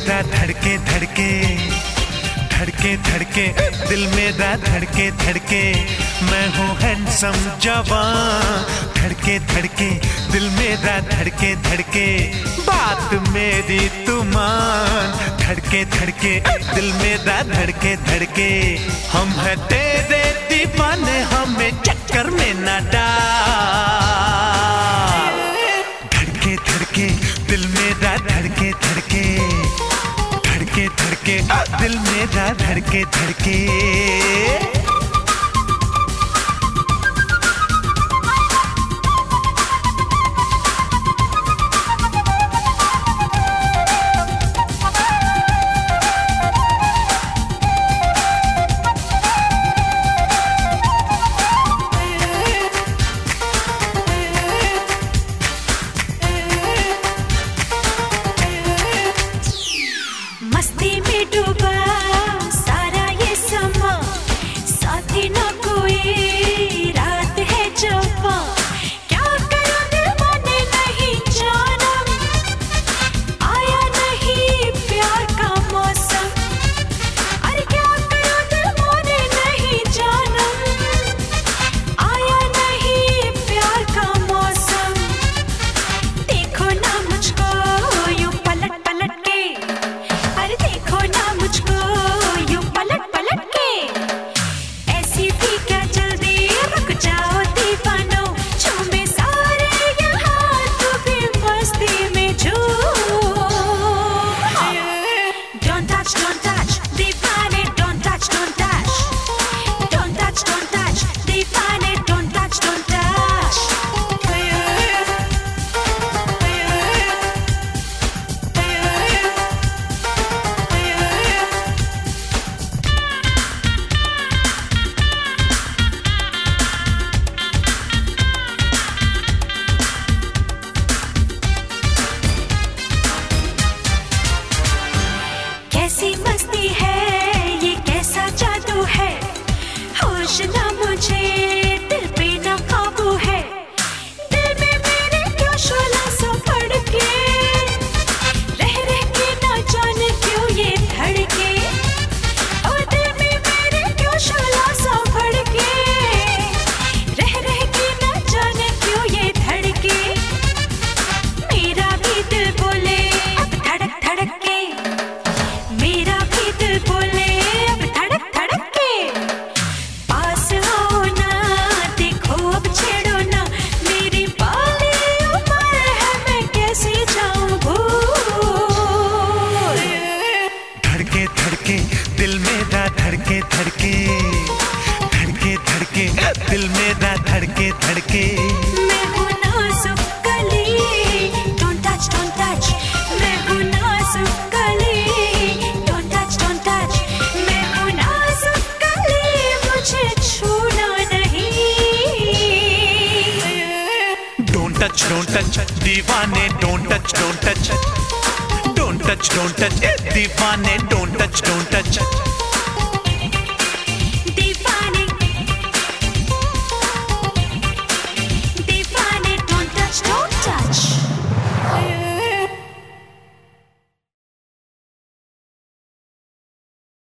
मेरा धड़के धड़के धड़के धड़के, दिल मेरा धड़के धड़के, मैं हूँ हैंडसम जवान। धड़के धड़के दिल मेरा धड़के धड़के, बात मेरी तू मान। धड़के धड़के दिल मेरा धड़के धड़के, हम हैं तेरे दीवाने, हमें चक्कर में न डाल। धड़के धड़के दिल मेरा धड़के धड़के, धड़के धड़के दिल मेरा धड़के धड़के। मस्ती में डूबा सारा ये समा, साथी न कोई रात है जवा। क्या करूं दिल माने नहीं जानम, आया नहीं प्यार का मौसम। अरे क्या करूं दिल माने नहीं जानम, आया नहीं प्यार का मौसम। देखो ना मुझको यूं पलट पलट के, अरे देखो ना मुझको यूं पलट पलट के। ऐसी भी क्या जल्दी रुक जाओ दीवानो, झूमे सारे यहाँ तू भी मस्ती में झूम। Don't touch दीवाने, don't touch don't touch, don't touch दीवाने, don't touch don't touch। कैसी मस्ती है ये, कैसा जादू है, होश ना मुझे दिल पे ना काबू है। दिल में मेरे क्यों शोला सा फड़के, रह रह के ना जाने क्यों ये धड़के। और दिल में मेरे क्यों शोला सा फड़के, रह रह के ना जाने क्यों ये धड़के। मेरा भी दिल बोले अब धड़क धड़क के, मेरा भी दिल बोले अब धड़क धड़क के। पास आओ ना, देखो अब छेड़ो ना, मेरी बाली उम्र है, मैं कैसे जाऊं भूल। धड़के धड़के दिल मेरा धड़के धड़के, धड़के धड़के दिल मेरा धड़के धड़के। मैं हूँ नाजुक कली, don't touch, मैं हूँ नाजुक कली, don't touch, मैं हूँ नाजुक कली, मुझे छूना नहीं। Don't touch दीवाने, don't touch don't touch, don't touch दीवाने, don't touch